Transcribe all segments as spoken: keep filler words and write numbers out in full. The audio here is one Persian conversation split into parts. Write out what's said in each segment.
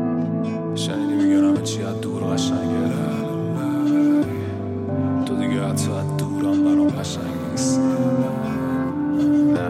شنیدی میگن همه چی از دور قشنگه. تو دیگه حتی از دورم برام قشنگ نیست. نه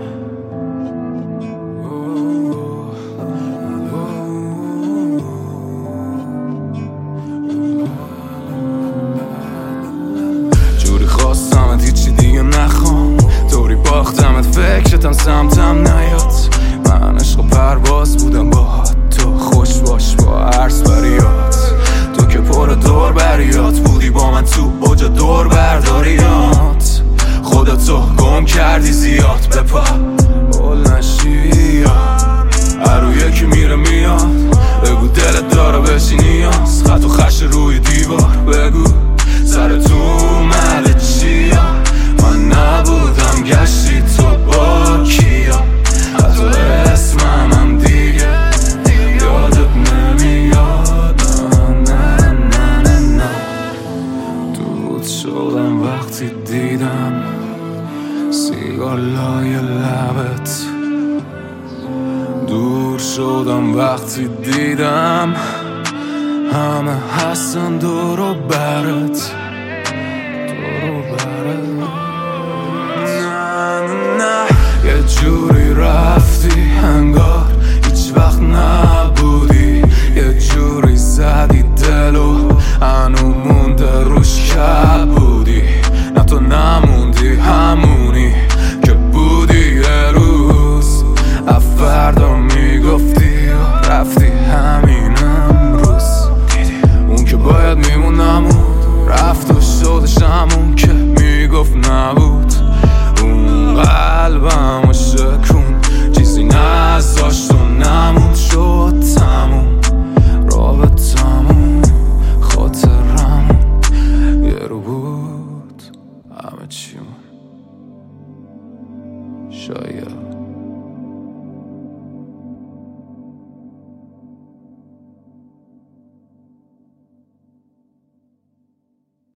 جوری خواستمت هیچی دیگه نخوام، طوری باختمت فکرتم سمتم نیاد. من عشق و پرواز بودم باهات، تو خوش باش با عرض بریات. تو که پر دور بریات بودی با من تو اوج دور برداریات. خودتو گم کردی زیاد بپا بول نشی هرو یکی میره میاد. بگو دلت داره بشی نیاز، خط و خش روی دیوار بگو سر تو اومده چیا. من نبودم گشتی تو با کیا، حتی اسمم هم دیگه یادت نمیاد. نه نه نه نه دود شدم وقتی دیدم سیگار لای لبت. دور شدم وقتی دیدم همه هستن دور و برت، دور و برت. نه نه یه جوری رفتی انگار هیچ وقت نبودی. یه جوری زدی دلو هنو مونده روش کبودی. نه تو نموندی همونی که بودی یه روز. افردا میگفتی و رفتی همین امروز. اون که باید میمون نمود، رفت و شدش همون که میگفت نبود. اون قلبم و شکون چیزی نزاشت و نموند. شد تموم رابطمون خاطرمون یه رو بود همه چیمون شاید.